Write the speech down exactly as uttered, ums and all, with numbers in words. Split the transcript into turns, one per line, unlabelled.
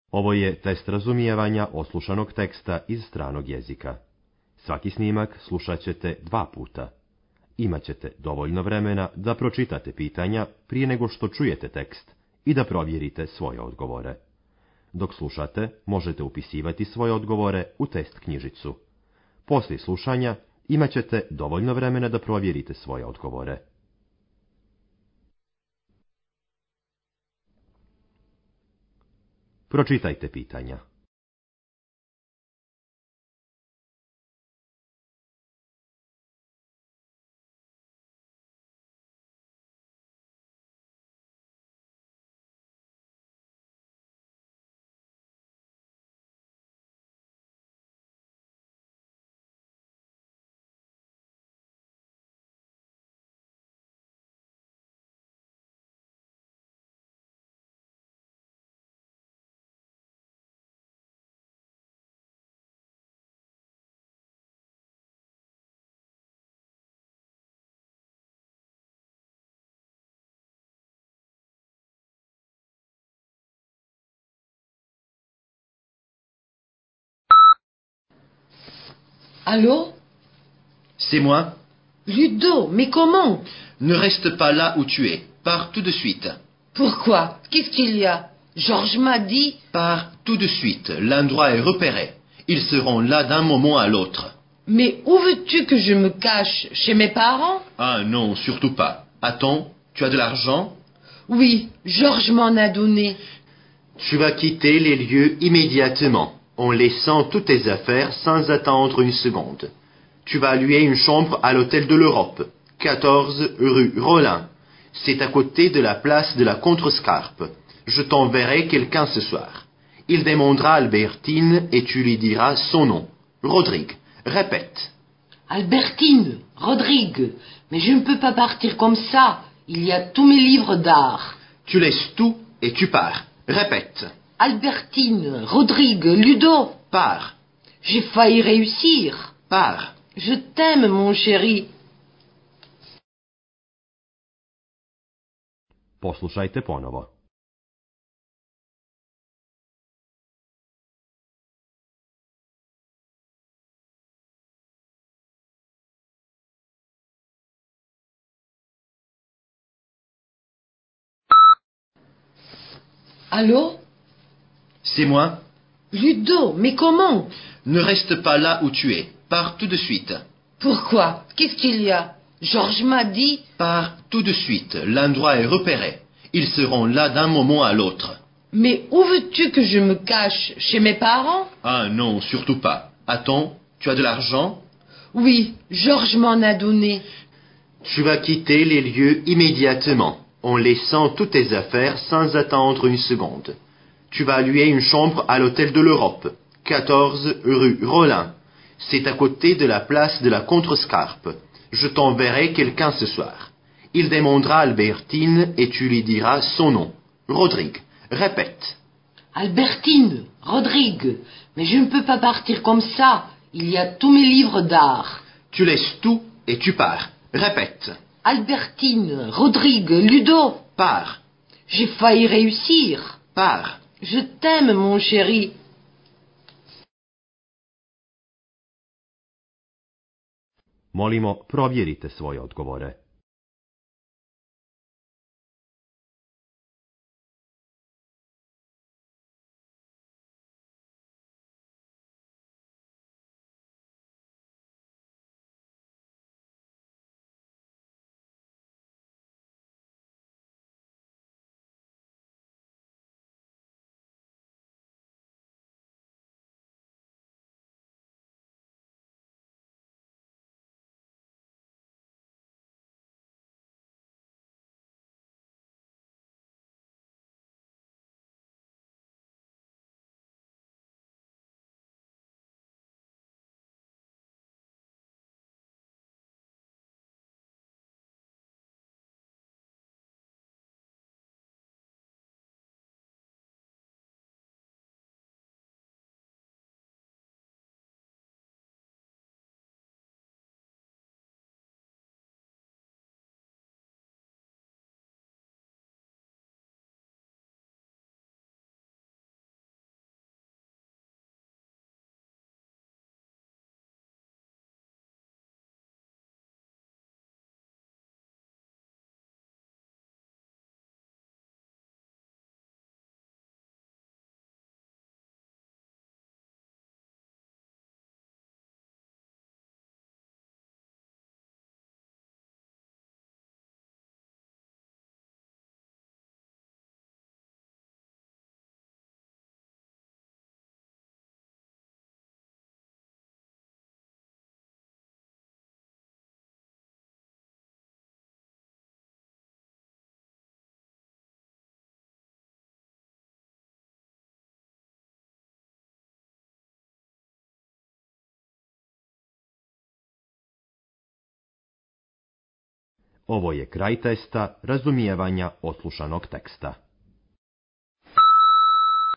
Ovo je test razumijevanja odslušanog teksta iz stranog jezika. Svaki snimak slušat ćete dva puta. Imaćete dovoljno vremena da pročitate pitanja prije nego što čujete tekst i da provjerite svoje odgovore. Dok slušate, možete upisivati svoje odgovore u test knjižicu. Poslije slušanja imaćete dovoljno vremena da provjerite svoje odgovore. Pročitajte pitanja.
Allô?
C'est moi.
Ludo, mais comment?
Ne reste pas là où tu es. Pars tout de suite.
Pourquoi? Qu'est-ce qu'il y a? Georges m'a dit...
Pars tout de suite. L'endroit est repéré. Ils seront là d'un moment à l'autre.
Mais où veux-tu que je me cache? Chez mes parents?
Ah non, surtout pas. Attends, tu as de l'argent?
Oui, Georges m'en a donné.
Tu vas quitter les lieux immédiatement, en laissant toutes tes affaires sans attendre une seconde. Tu vas louer une chambre à l'hôtel de l'Europe, quatorze rue Rollin. C'est à côté de la place de la Contrescarpe. Je t'enverrai quelqu'un ce soir. Il demandera Albertine et tu lui diras son nom. Rodrigue. Répète.
Albertine, Rodrigue. Mais je ne peux pas partir comme ça. Il y a tous mes livres d'art.
Tu laisses tout et tu pars. Répète.
Albertine, Rodrigue, Ludo.
Pars.
J'ai failli réussir.
Pars.
Je t'aime, mon chéri.
Poslušajte ponovo.
Allô?
C'est moi.
Ludo, mais comment?
Ne reste pas là où tu es. Pars tout de suite.
Pourquoi? Qu'est-ce qu'il y a? Georges m'a dit...
Pars tout de suite. L'endroit est repéré. Ils seront là d'un moment à l'autre.
Mais où veux-tu que je me cache? Chez mes parents?
Ah non, surtout pas. Attends, tu as de l'argent?
Oui, Georges m'en a donné.
Tu vas quitter les lieux immédiatement, en laissant toutes tes affaires sans attendre une seconde. Tu vas louer une chambre à l'hôtel de l'Europe, quatorze rue Rollin. C'est à côté de la place de la Contrescarpe. Je t'enverrai quelqu'un ce soir. Il demandera Albertine et tu lui diras son nom. Rodrigue. Répète.
Albertine, Rodrigue. Mais je ne peux pas partir comme ça. Il y a tous mes livres d'art.
Tu laisses tout et tu pars. Répète.
Albertine, Rodrigue, Ludo.
Pars.
J'ai failli réussir.
Pars.
Je t'aime, mon chéri.
Molimo, provjerite svoje odgovore. Ovo je kraj testa razumijevanja odslušanog teksta.